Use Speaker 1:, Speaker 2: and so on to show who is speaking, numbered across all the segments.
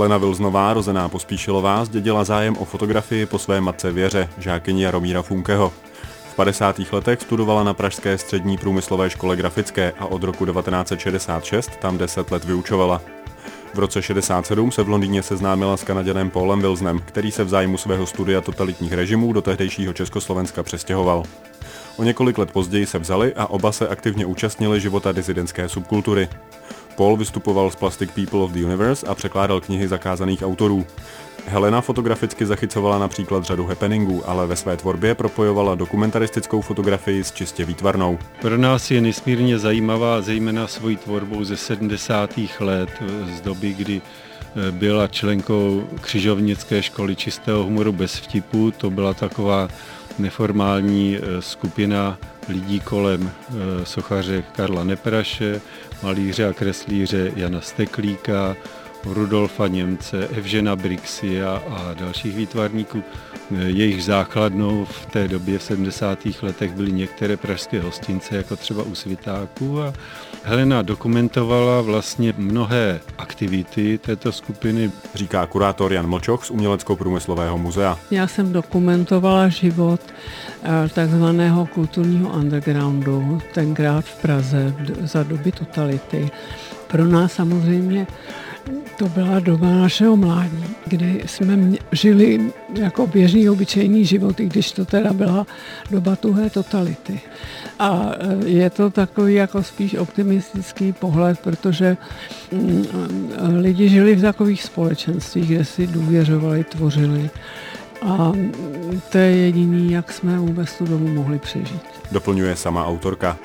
Speaker 1: Helena Vilznová, rozená Pospíšilová, zdědila zájem o fotografii po své matce Věře, žákyni Jaromíra Funkeho. V 50. letech studovala na pražské střední průmyslové škole grafické a od roku 1966 tam 10 let vyučovala. V roce 67 se v Londýně seznámila s Kanaďanem Paulem Wilsonem, který se v zájmu svého studia totalitních režimů do tehdejšího Československa přestěhoval. O několik let později se vzali a oba se aktivně účastnili života disidentské subkultury. Paul vystupoval z Plastic People of the Universe a překládal knihy zakázaných autorů. Helena fotograficky zachycovala například řadu happeningů, ale ve své tvorbě propojovala dokumentaristickou fotografii s čistě výtvarnou.
Speaker 2: Pro nás je nesmírně zajímavá zejména svojí tvorbou ze 70. let, z doby, kdy byla členkou křižovnické školy čistého humoru bez vtipu. To byla taková neformální skupina lidí kolem sochaře Karla Nepraše, malíře a kreslíře Jana Steklíka, Rudolfa Němce, Evžena Brixia a dalších výtvarníků. Jejich základnou v té době v 70. letech byly některé pražské hostince, jako třeba u Svitáků. A Helena dokumentovala vlastně mnohé aktivity této skupiny.
Speaker 1: Říká kurátor Jan Mlčoch z Umělecko-průmyslového muzea.
Speaker 3: Já jsem dokumentovala život takzvaného kulturního undergroundu, tenkrát v Praze za doby totality. Pro nás samozřejmě to byla doba našeho mládí, kdy jsme žili jako běžný, obyčejný život, i když to teda byla doba tuhé totality. A je to takový jako spíš optimistický pohled, protože lidi žili v takových společenstvích, kde si důvěřovali, tvořili. A to je jediný, jak jsme vůbec tu dobu mohli přežít.
Speaker 1: Doplňuje sama autorka.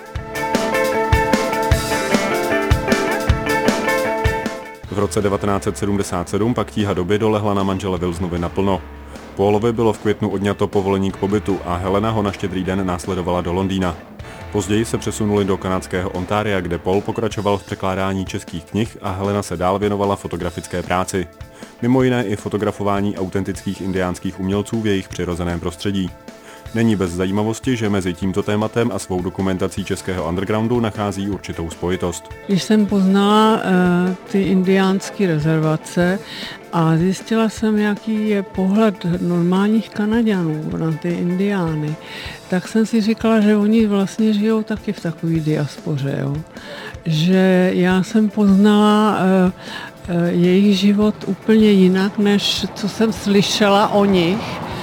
Speaker 1: V roce 1977 pak tíha doby dolehla na manžele Wilsonovi naplno. Paulovi bylo v květnu odňato povolení k pobytu a Helena ho na Štědrý den následovala do Londýna. Později se přesunuli do kanadského Ontaria, kde Paul pokračoval v překládání českých knih a Helena se dál věnovala fotografické práci. Mimo jiné i fotografování autentických indiánských umělců v jejich přirozeném prostředí. Není bez zajímavosti, že mezi tímto tématem a svou dokumentací českého undergroundu nachází určitou spojitost.
Speaker 3: Když jsem poznala ty indiánské rezervace a zjistila jsem, jaký je pohled normálních Kanaďanů na ty indiány, tak jsem si říkala, že oni vlastně žijou taky v takové diaspoře. Jo? Že já jsem poznala jejich život úplně jinak, než co jsem slyšela o nich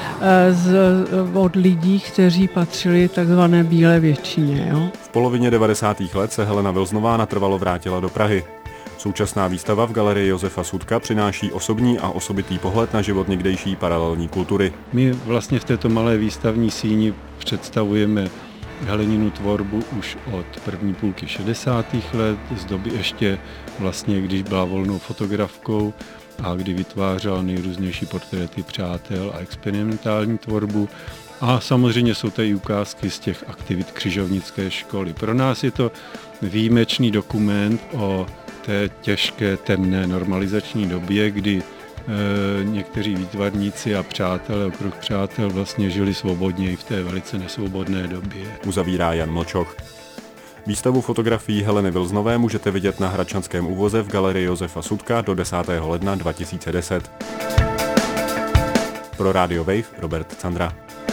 Speaker 3: od lidí, kteří patřili takzvané bílé většině. Jo?
Speaker 1: V polovině 90. let se Helena Vilznová natrvalo vrátila do Prahy. Současná výstava v galerii Josefa Sudka přináší osobní a osobitý pohled na život někdejší paralelní kultury.
Speaker 2: My vlastně v této malé výstavní síni představujeme Heleninu tvorbu už od první půlky 60. let, z doby ještě vlastně, když byla volnou fotografkou a kdy vytvářela nejrůznější portréty přátel a experimentální tvorbu. A samozřejmě jsou tady ukázky z těch aktivit křižovnické školy. Pro nás je to výjimečný dokument o té těžké, temné normalizační době, kdy někteří výtvarníci a přátelé, okruh přátel vlastně žili svobodně i v té velice nesvobodné době.
Speaker 1: Uzavírá Jan Mlčoch. Výstavu fotografií Heleny Vilsnové můžete vidět na Hradčanském úvoze v galerii Josefa Sudka do 10. ledna 2010. Pro Radio Wave Robert Candra.